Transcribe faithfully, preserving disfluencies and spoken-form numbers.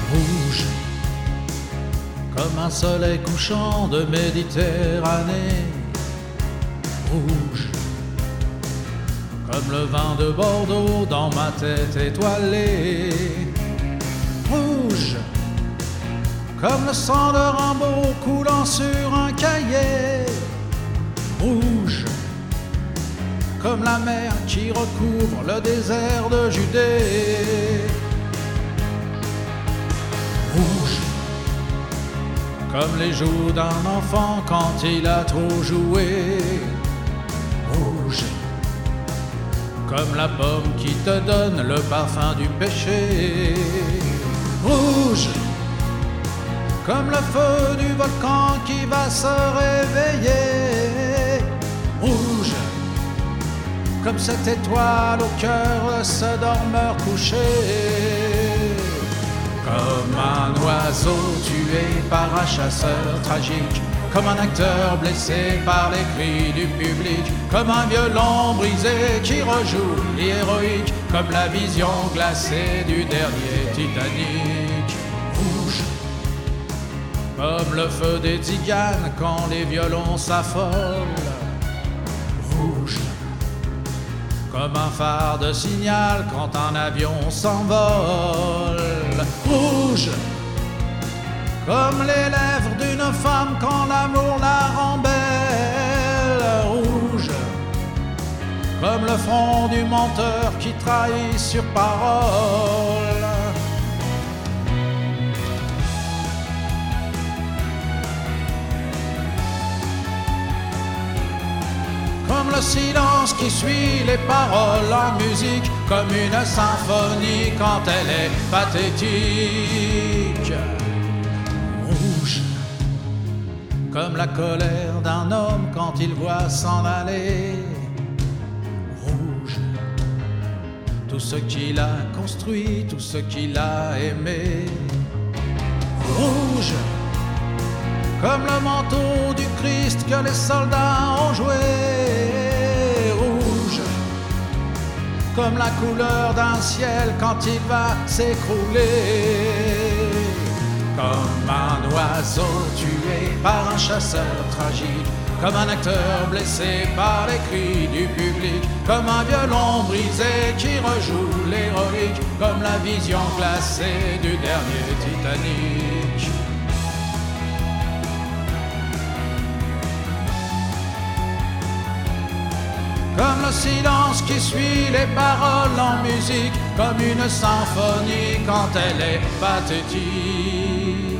Rouge, comme un soleil couchant de Méditerranée. Rouge, comme le vin de Bordeaux dans ma tête étoilée. Rouge, comme le sang de Rimbaud coulant sur un cahier. Rouge, comme la mer qui recouvre le désert de Judée. Rouge, comme les joues d'un enfant quand il a trop joué. Rouge, comme la pomme qui te donne le parfum du péché. Rouge, comme le feu du volcan qui va se réveiller. Rouge, comme cette étoile au cœur de ce dormeur couché. Comme un oiseau tué par un chasseur tragique, comme un acteur blessé par les cris du public, comme un violon brisé qui rejoue l'héroïque, comme la vision glacée du dernier Titanic. Rouge, comme le feu des tziganes quand les violons s'affolent. Rouge, comme un phare de signal quand un avion s'envole. Rouge, comme les lèvres d'une femme quand l'amour la rend belle. Rouge, comme le front du menteur qui trahit sur parole. Comme le silence qui suit les paroles en musique, comme une symphonie quand elle est pathétique. Rouge, comme la colère d'un homme quand il voit s'en aller. Rouge, tout ce qu'il a construit, tout ce qu'il a aimé. Rouge, comme le manteau du Christ que les soldats ont joué. Rouge, comme la couleur d'un ciel quand il va s'écrouler. Comme un oiseau tué par un chasseur tragique, comme un acteur blessé par les cris du public, comme un violon brisé qui rejoue l'héroïque, comme la vision glacée du dernier Titanic. Comme le silence qui suit les paroles en musique, comme une symphonie quand elle est pathétique.